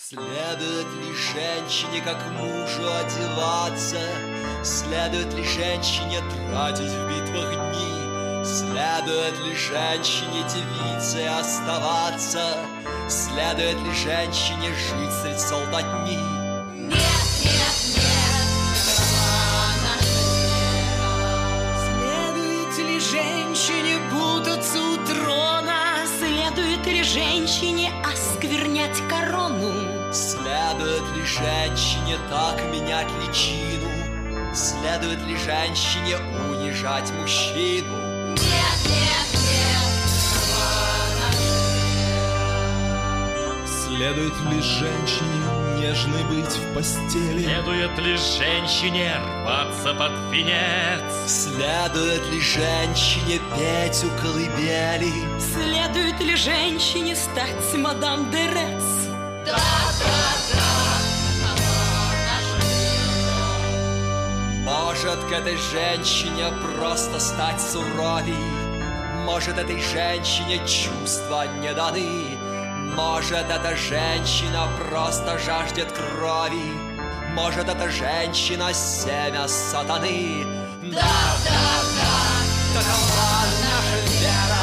Следует ли женщине, как мужу, одеваться? Следует ли женщине тратить в битвах дни? Следует ли женщине девицей оставаться? Следует ли женщине жить средь солдатни? Нет, нет, нет, права наша вера. Следует ли женщине путаться у трона? Следует ли женщине осквернять корону? Следует ли женщине так менять личину? Следует ли женщине унижать мужчину? Нет, нет, нет, права наша вера. Следует ли женщине нежной быть в постели? Следует ли женщине рваться под венец? Следует ли женщине петь у колыбели? Следует ли женщине стать мадам де Рец? Да, да, да, права наша вера. Может, к этой женщине просто стать суровей? Может, этой женщине чувства не даны? Может, эта женщина просто жаждет крови? Может, эта женщина семя сатаны? Да, да, да, Такова наша вера.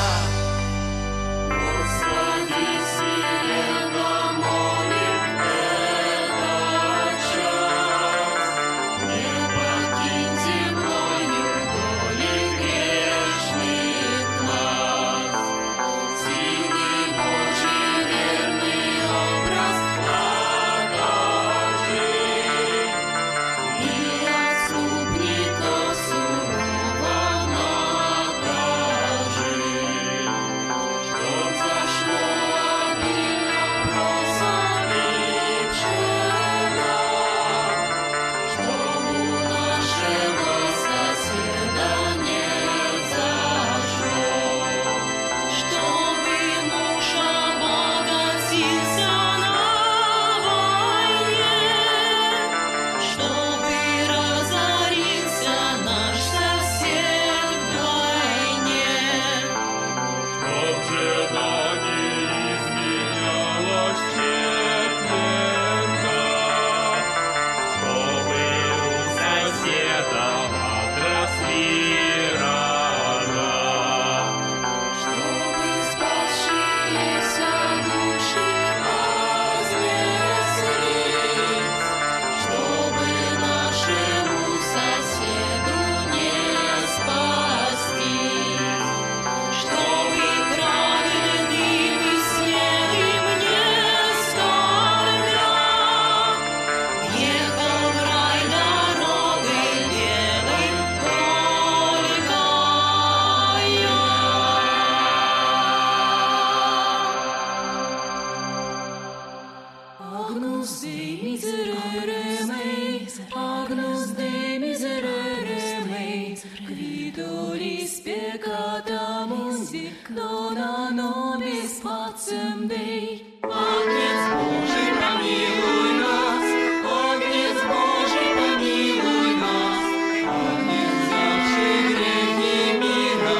Agnus Dei miserere mei, Agnus Dei miserere mei, qui dolis peccata mundi, dona nobis pacem Dei. Агнец Божий, помилуй нас, Агнец Божий, помилуй нас, Агнец, взявший грехи мира,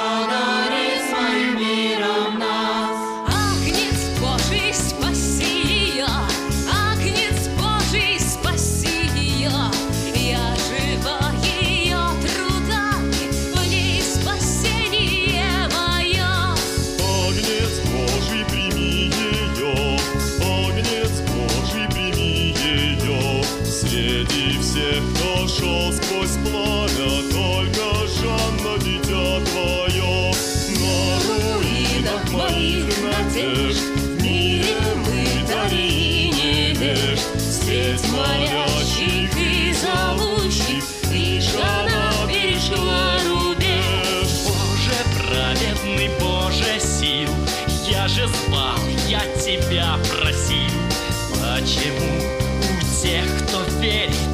одари своим миром нас. Агнец Божий, спаси ее, Агнец Божий, спаси ее, я жива ее трудами, в ней спасение мое. Агнец Божий, прими ее, Агнец Божий, прими ее. Среди всех, кто шел сквозь пламя, только Жанна, дитя твое. На руинах моих надежд, в мире мытарей и невежд, средь молящих и зовущих, лишь она перешла рубеж. Боже праведный, Боже сил, я же звал, я тебя просил. Почему у тех, кто верит,